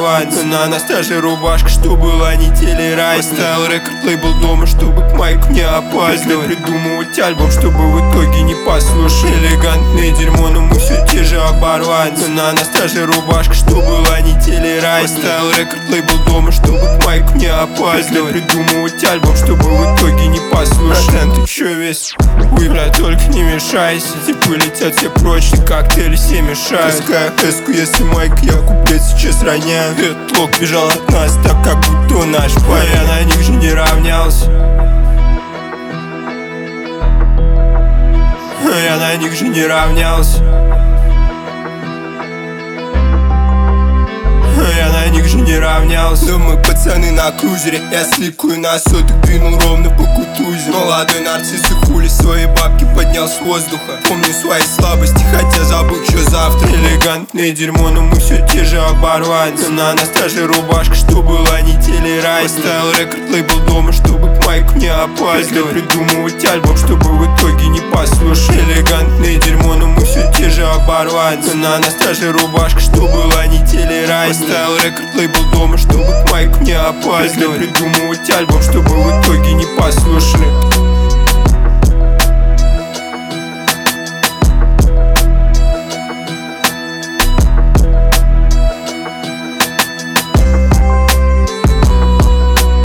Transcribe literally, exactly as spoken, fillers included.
оборванцы. На нас та же рубашка, что была не телерай. Поставил рекорд-лейбл дома, чтобы к майку не опаздывать. Придумывать альбом, чтобы в итоге не послушать. Элегантное дерьмо, но мы все те же оборванцы. На нас та же рубашка, что была не телерай. Поставил рекорд-лейбл дома, чтобы к майку не опаздывать. Придумывать альбом, чтобы в итоге не послушать. Братан, ты чё весь? Ой, бля, только не мешайся. Типа летят все прочь, коктейли все мешают. Таскаю эску, если майк, я куплет сейчас роняю. Этот лог бежал от нас, так как будто он наш парень. Я на них же не равнялся. Я на них же не равнялся. Я на них же не равнялся. Да мы пацаны на крузере. Я сликую на соток, двинул ровно по кутузе. Молодой нарцисс и хули свои бабки поднял с воздуха. Помню свои слабости, хотя забыл, что завтра. Элегантное дерьмо, но мы все те же оборванцы. На нас та же рубашка, что была не телерай. Поставил рекорд-лейбл дома, чтобы к майку не опаздывать. Придумывать альбом, чтобы в итоге не послушать. Элегантное дерьмо, но мы все те же оборванцы. На нас та же рубашка, что была не телерай. Поставил рекорд-лейбл дома, чтобы к майку не опаздывать. Придумывать альбом, чтобы в итоге не послушали.